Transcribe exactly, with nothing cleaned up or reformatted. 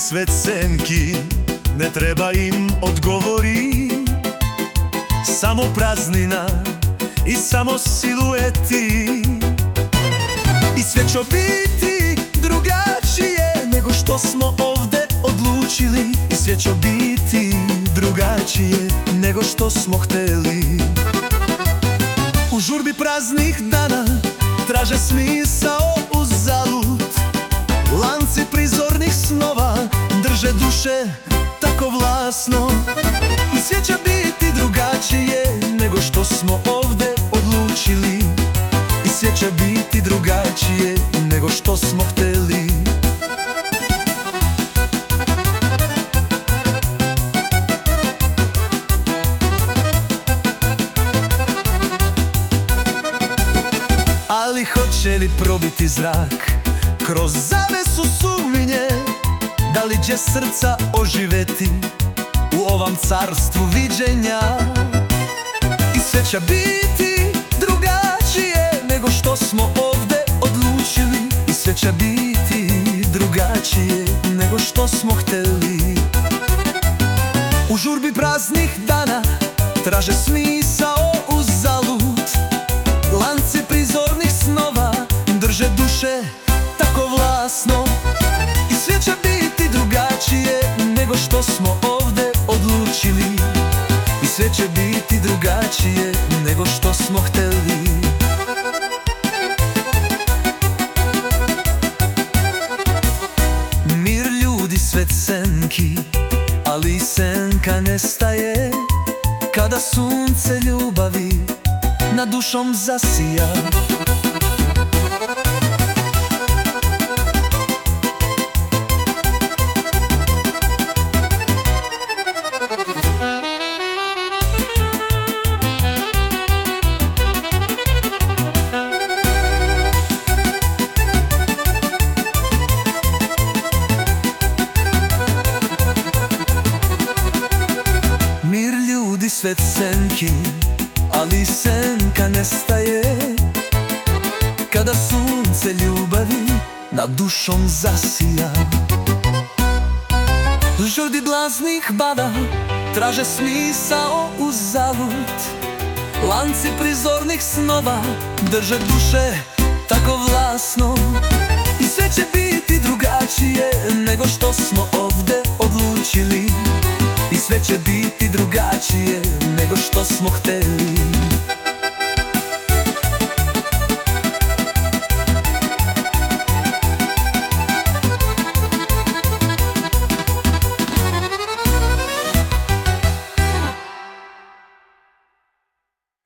svecenki, ne treba im odgovori. Samo praznina i samo silueti, i sve će biti drugačije nego što smo ovde odlučili. I sve će biti drugačije nego što smo hteli. U žurbi praznih dana traže smisao uzalud. Lanci prizornih snova drže duše tako vlasno. I sve će biti drugačije nego što smo ovde odlučili. I sve će biti drugačije nego što smo hteli. Ali hoće li probiti zrak kroz zavesu sumnje? Da li će srca oživeti u ovom carstvu viđenja? I sve će biti drugačije nego što smo ovde odlučili. I sve će biti drugačije nego što smo hteli. U žurbi praznih dana traže smisao uzalud. Lanci prizornih snova drže duše tako vlasno. I sve će biti drugačije nego što smo ovde odlučili. I sve će biti drugačije nego što smo hteli. Mir ljudi svet senki, ali senka nestaje kada sunce ljubavi nad dušom zasija. Mir ljudi svet senki, ali senka nestaje kada sunce ljubavi nad dušom zasija. Žurdi blaznih bada traže smisao uzalud. Lanci prizornih snova drže duše tako vlasno. I sve će biti drugačije nego što smo ovde odlučili. I sve će biti drugačije nego što smo hteli.